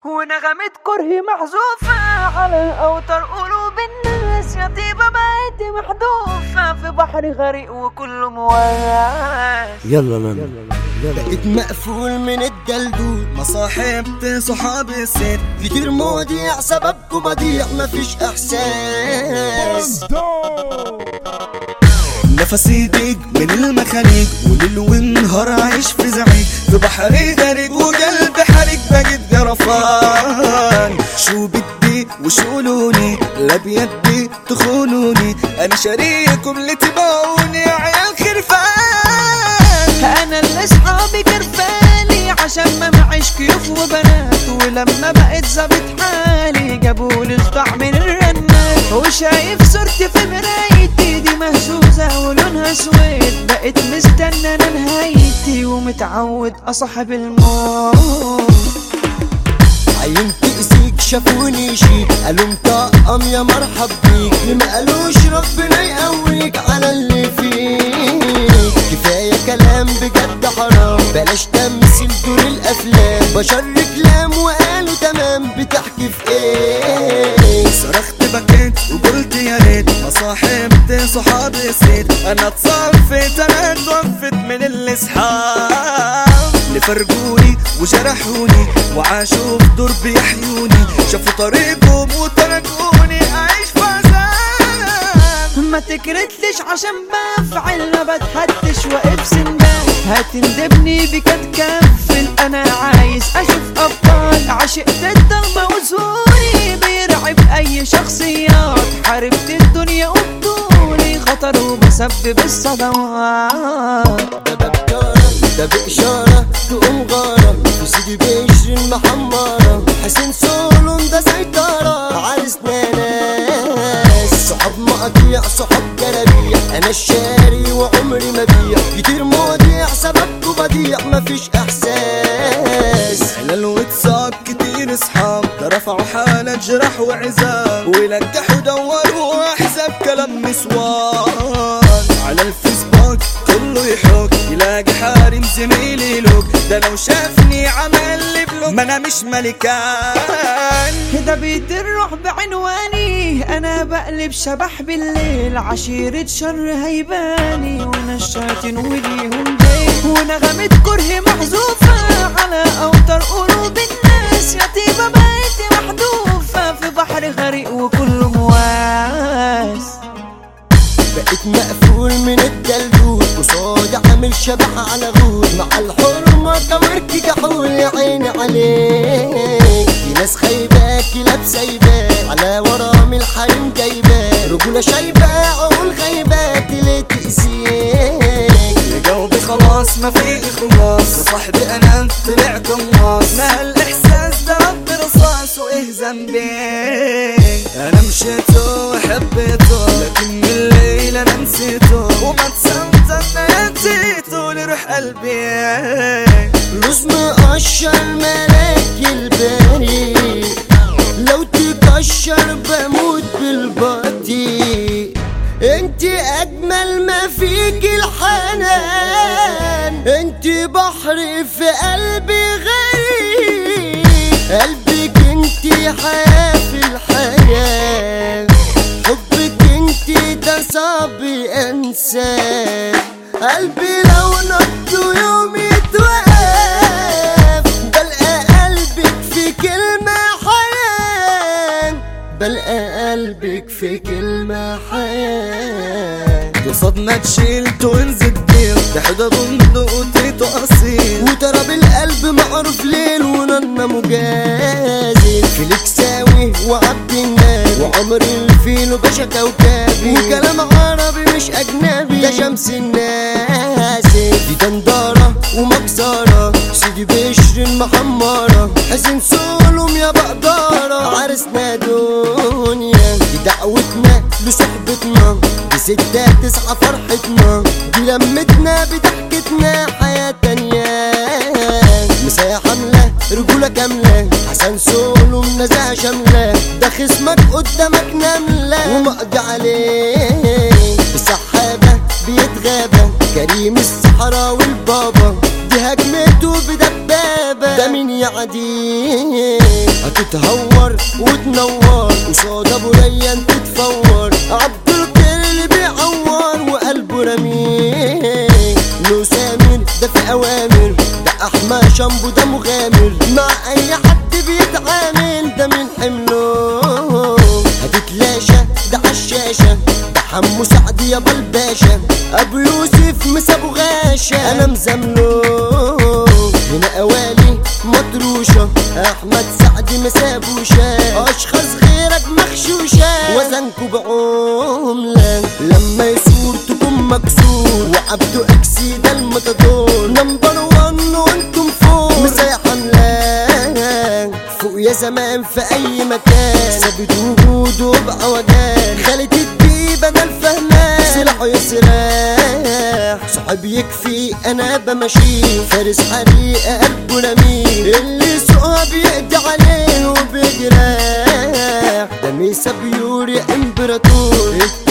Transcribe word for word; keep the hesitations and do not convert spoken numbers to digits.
ونغمة كره محذوفة على أوتار قلوب الناس، يا طيبة بقيت محذوفة في بحر غريق وكله مواس. يلا نانا بقيت مقفول من الدلدول، ما صاحبت صحاب السر كتير مواضيع سببكوا بضيع مفيش احساس. نفسي ضيق من المخاليق وليل ونهار عايش في زعيق في بحر غريق وقلب حريق بقيت جرفان. شو بدي وشو لوني لا بيدي تخونوني، انا شريككم اللي تبعوني يا عيال خرفان. أنا اللي صحابي كرفاني عشان ما معيش كيوف وبنات، ولما بقيت ظابط حالي جابولي صداع من الرنات. وشايف صورتي في مرايتي دي مهزوزة ولونها اسود، بقيت مستنى انا نهايتي ومتعود اصاحب الموت. عينت اسيك شافوني شيك قالوا مطقم يا مرحب بيك، ما قالوش ربنا يقويك على اللي فيك. كفاية كلام بجد حرام، بلاش تمثيل دور الافلام. بشر كلام وقالوا تمام، بتحكي في ايه؟ صرخت بكيت وقلت يا ريت ما صاحبت صحاب السيد. انا اتصفيت انا اتوفت من الاصحاب اللي فرقوني وجرحوني وعاشوا في دور بيحيوني، شافوا طريقهم وتركوني اعيش في عذاب. ما تكرتليش عشان بفعل ما بتحدش واقف سندان، هتندبني بك اتكفل. انا عايز اشوف ابطال، عشقت الضلمة وزوري بيرعب اي شخصيات. حاربت الدنيا وبطولي خطر وبسبب الصدمات. ده بإشارة تقوم غارة في سيدي بشر المحمرة. حسين سولون ده سيطرة عرسنا ناس، صحاب مقاطيع صحاب جرابيع. أنا الشاري وعمري ما بيع، كتير مواضيع سببكوا بديع مفيش إحساس. حلال واتصاب كتير أصحاب، ده رفعوا حالة جرح وعذاب ولجحوا دوروا حساب كلام نسوان. على الفيسبوك كله يحوك يلاقي حارم زميلي لوك، ده لو شافني عمل لي بلوك ما انا مش ملكان. ده بيت الروح بعنواني، انا بقلب شبح بالليل. عشيرة شر هيباني وانا الشياطين وليهم بيت. ونغمة كره محذوفة على اوتار قلوب الناس، يا طيبة بقيت محذوفة في بحر غريق وكله مواس. بقيت مقفول من الدلدول قصادي عامل شبح على غول، مع الحرمة كوركي كحول يا عيني عليك. في ناس خايباكي لابسة يباك على ورام الحريم جايباك، رجولة شايبة عقول غايباك ليه تقسيك؟ يا جاوبي خلاص ما في خلاص، صاحبي انا طلع قناص. ما هالاحساس ده رب رصاص وايه ذنبي؟ انا مشيته وحبيته لكن من الليل انا نسيته، وما تصمت انا نسيته لروح قلبي. لوز مقشر ملاك البريء، لو تكشر بموت بالبطيء. انت اجمل ما فيك الحنان، انت بحر في قلبي غريب. قلبك انت حياة في الحياة، حبك انت ده صعب انساه. قلبي لو نط يوم يتوقف، بلقى قلبك في كلمة حياة، بلقى قلبك في كلمة حياة. صدمة تشيل توينز كبير، ده حدا بندق وتيتو أصيل، وترى بالقلب معروف ليل وننا مجازي. فلكساوي وعبد النبي وعمري الفيل وباشا كوكبي، وكلام عربي مش أجنبي ده شمس الناس. دي دندارة ومكسرة سيدي بشر المحمرة. حسين سولوم يا بقدارة عرسنا دنيا، دي دعوتنا لصحبتنا، دي ستة تسعة فرحتنا، دي لمتنا بضحكتنا حياة تانية. مسايا حملة رجولة كاملة، حسن سولوم نزاهة شاملة. ده خصمك قدامك نملة ومقضي عليه السحابة بيتغابى. كريم الصحراء والبابا دي هجمته بدبابة، ده مين يعديه؟ وتتهور وتنور قصاد ابو ريان تتفور عبد القادر اللي بيعور وقلبه رميق له سامر ده في اوامر ده احمى شامبو ده مغامر مع اي حد بيتعامل ده من حمله هتتلاشى ده عالشاشة ده حمو سعد يا بالباشا ابو يوسف مسابو غاشا انا مزامله هنا قوالي مطروشة احمد سعد مسابوشة اشخاص غيرك مخشوشة وزنكو بعملة لما يصور تكون مكسور وعبدو اكسي ده المتدور نمبر وان وانتم فوق مسايا حملة فوق يا زمان في اي مكان ثابت وجوده بعوجان خالد الديب انا الفهمان سلاحه يسرح صاحب يكفي انا بمشي فارس حريقه قلبه نميل اللي سوقها بيقضي عليه وبيجرح ده ميسا بيور يا امبراطور